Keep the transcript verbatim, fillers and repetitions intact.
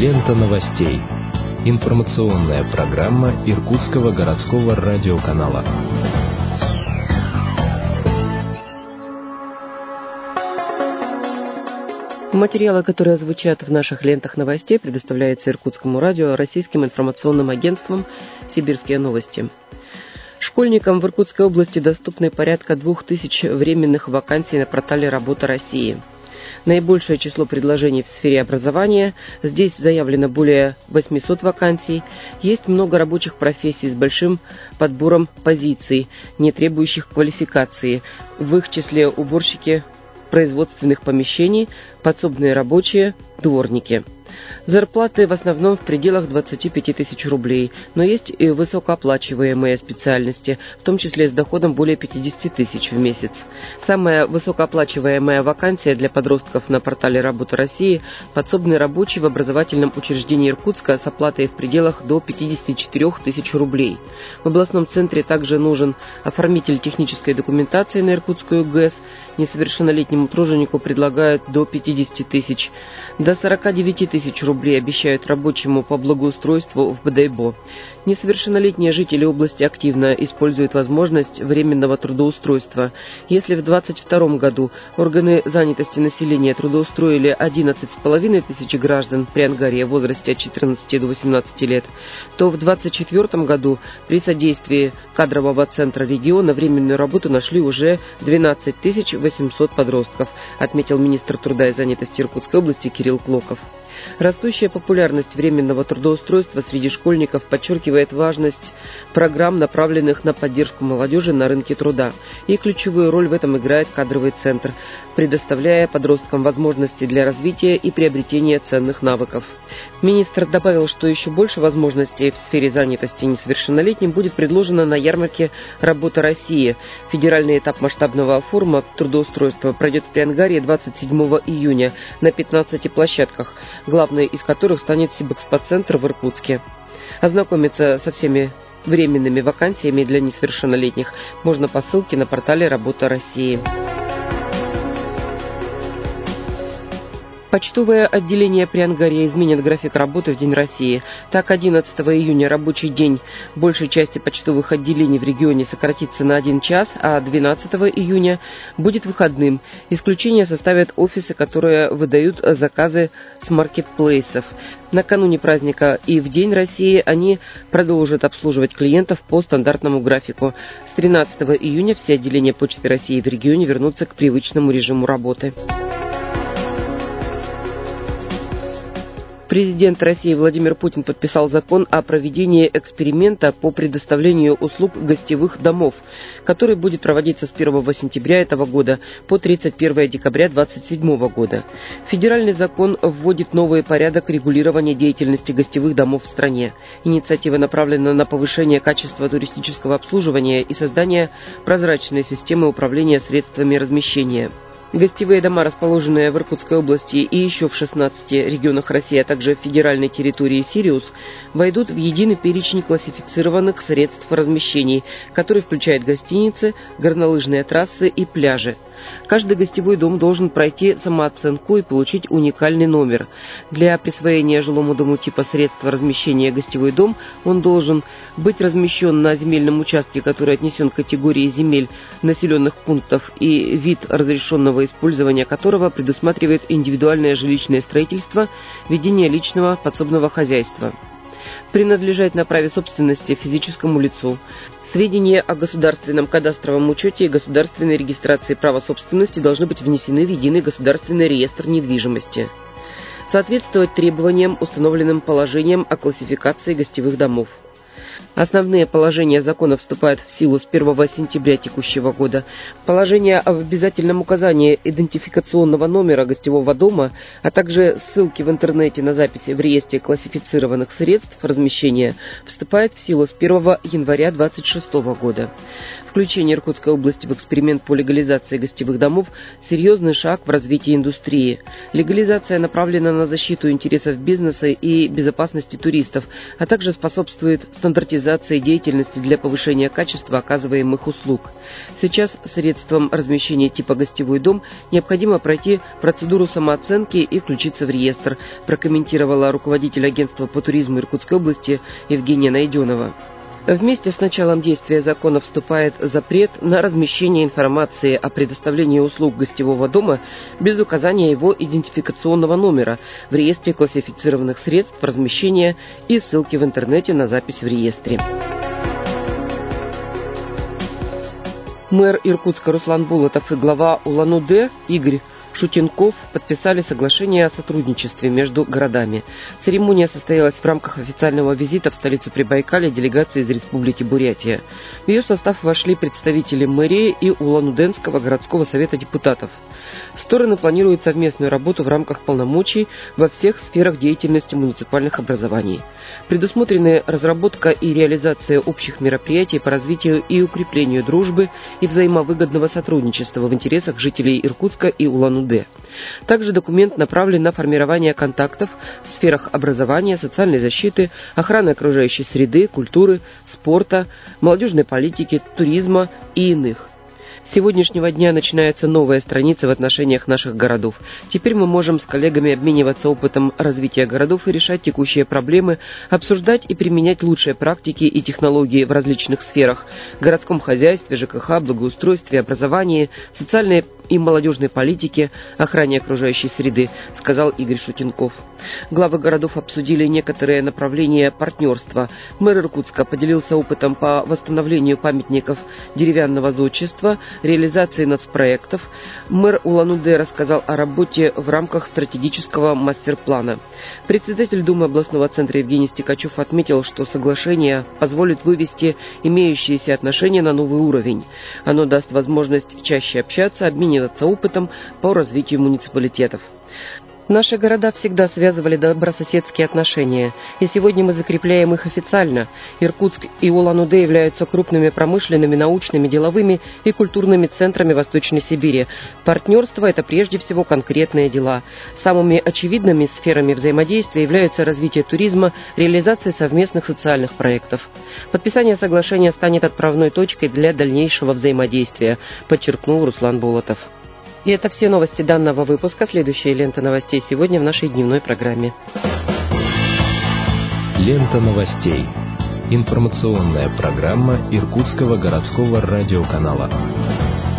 Лента новостей. Информационная программа Иркутского городского радиоканала. Материалы, которые звучат в наших лентах новостей, предоставляются Иркутскому радио российским информационным агентством «Сибирские новости». Школьникам в Иркутской области доступны порядка двух тысяч временных вакансий на портале «Работа России». Наибольшее число предложений в сфере образования. Здесь заявлено более восьмисот вакансий. Есть много рабочих профессий с большим подбором позиций, не требующих квалификации. В их числе уборщики производственных помещений, подсобные рабочие, дворники. Зарплаты в основном в пределах двадцати пяти тысяч рублей, но есть и высокооплачиваемые специальности, в том числе с доходом более пятидесяти тысяч в месяц. Самая высокооплачиваемая вакансия для подростков на портале «Работа России» – подсобный рабочий в образовательном учреждении Иркутска с оплатой в пределах до пятидесяти четырёх тысяч рублей. В областном центре также нужен оформитель технической документации на Иркутскую ГЭС. Несовершеннолетнему труженику предлагают до пятидесяти тысяч. До сорока девяти тысяч рублей обещают рабочему по благоустройству в Бодайбо. Несовершеннолетние жители области активно используют возможность временного трудоустройства. Если в двадцать втором году органы занятости населения трудоустроили одиннадцать с половиной тысяч граждан при ангаре в возрасте от четырнадцати до восемнадцати лет, то в двадцать четвёртом году при содействии кадрового центра региона временную работу нашли уже двенадцать тысяч восемьсот подростков, отметил министр труда и занятости Иркутской области Кирилл Клоков. Растущая популярность временного трудоустройства среди школьников подчеркивает важность программ, направленных на поддержку молодежи на рынке труда. И ключевую роль в этом играет кадровый центр, предоставляя подросткам возможности для развития и приобретения ценных навыков. Министр добавил, что еще больше возможностей в сфере занятости несовершеннолетним будет предложено на ярмарке «Работа России». Федеральный этап масштабного форума трудоустройства пройдет при ангаре двадцать седьмого июня на пятнадцати площадках, главной из которых станет Сибэкспоцентр в Иркутске. Ознакомиться со всеми временными вакансиями для несовершеннолетних можно по ссылке на портале «Работа России». Почтовое отделение при ангаре изменит график работы в День России. Так, одиннадцатого июня рабочий день большей части почтовых отделений в регионе сократится на один час, а двенадцатого июня будет выходным. Исключение составят офисы, которые выдают заказы с маркетплейсов. Накануне праздника и в День России они продолжат обслуживать клиентов по стандартному графику. С тринадцатого июня все отделения Почты России в регионе вернутся к привычному режиму работы. Президент России Владимир Путин подписал закон о проведении эксперимента по предоставлению услуг гостевых домов, который будет проводиться с первого сентября этого года по тридцать первого декабря две тысячи двадцать седьмого года. Федеральный закон вводит новый порядок регулирования деятельности гостевых домов в стране. Инициатива направлена на повышение качества туристического обслуживания и создание прозрачной системы управления средствами размещения. Гостевые дома, расположенные в Иркутской области и еще в шестнадцати регионах России, а также в федеральной территории Сириус, войдут в единый перечень классифицированных средств размещений, который включает гостиницы, горнолыжные трассы и пляжи. Каждый гостевой дом должен пройти самооценку и получить уникальный номер. Для присвоения жилому дому типа средства размещения гостевой дом он должен быть размещен на земельном участке, который отнесен к категории земель населенных пунктов и вид разрешенного использования которого предусматривает индивидуальное жилищное строительство, ведение личного подсобного хозяйства. Принадлежать на праве собственности физическому лицу. Сведения о государственном кадастровом учете и государственной регистрации права собственности должны быть внесены в единый государственный реестр недвижимости. Соответствовать требованиям, установленным положением о классификации гостевых домов. Основные положения закона вступают в силу с первого сентября текущего года. Положение об обязательном указании идентификационного номера гостевого дома, а также ссылки в интернете на записи в реестре классифицированных средств размещения вступает в силу с первого января две тысячи двадцать шестого года. Включение Иркутской области в эксперимент по легализации гостевых домов – серьезный шаг в развитии индустрии. Легализация направлена на защиту интересов бизнеса и безопасности туристов, а также способствует стандартизации деятельности для повышения качества оказываемых услуг. Сейчас средством размещения типа «гостевой дом» необходимо пройти процедуру самооценки и включиться в реестр, прокомментировала руководитель агентства по туризму Иркутской области Евгения Найденова. Вместе с началом действия закона вступает запрет на размещение информации о предоставлении услуг гостевого дома без указания его идентификационного номера в реестре классифицированных средств размещения и ссылки в интернете на запись в реестре. Мэр Иркутска Руслан Булатов и глава Улан-Удэ Игорь Шутенков подписали соглашение о сотрудничестве между городами. Церемония состоялась в рамках официального визита в столицу Прибайкалья делегации из Республики Бурятия. В ее состав вошли представители мэрии и Улан-Удэнского городского совета депутатов. Стороны планируют совместную работу в рамках полномочий во всех сферах деятельности муниципальных образований. Предусмотрены разработка и реализация общих мероприятий по развитию и укреплению дружбы и взаимовыгодного сотрудничества в интересах жителей Иркутска и Улан-Удэ. Также документ направлен на формирование контактов в сферах образования, социальной защиты, охраны окружающей среды, культуры, спорта, молодежной политики, туризма и иных. С сегодняшнего дня начинается новая страница в отношениях наших городов. Теперь мы можем с коллегами обмениваться опытом развития городов и решать текущие проблемы, обсуждать и применять лучшие практики и технологии в различных сферах – городском хозяйстве, ЖКХ, благоустройстве, образовании, социальной и молодежной политике, охране окружающей среды, сказал Игорь Шутенков. Главы городов обсудили некоторые направления партнерства. Мэр Иркутска поделился опытом по восстановлению памятников деревянного зодчества, реализации нацпроектов. Мэр Улан-Удэ рассказал о работе в рамках стратегического мастер-плана. Председатель Думы областного центра Евгений Стекачев отметил, что соглашение позволит вывести имеющиеся отношения на новый уровень. Оно даст возможность чаще общаться, обмениваться опытом по развитию муниципалитетов. Наши города всегда связывали добрососедские отношения, и сегодня мы закрепляем их официально. Иркутск и Улан-Удэ являются крупными промышленными, научными, деловыми и культурными центрами Восточной Сибири. Партнерство – это прежде всего конкретные дела. Самыми очевидными сферами взаимодействия являются развитие туризма, реализация совместных социальных проектов. Подписание соглашения станет отправной точкой для дальнейшего взаимодействия, подчеркнул Руслан Булатов. И это все новости данного выпуска. Следующая лента новостей сегодня в нашей дневной программе. Лента новостей. Информационная программа Иркутского городского радиоканала.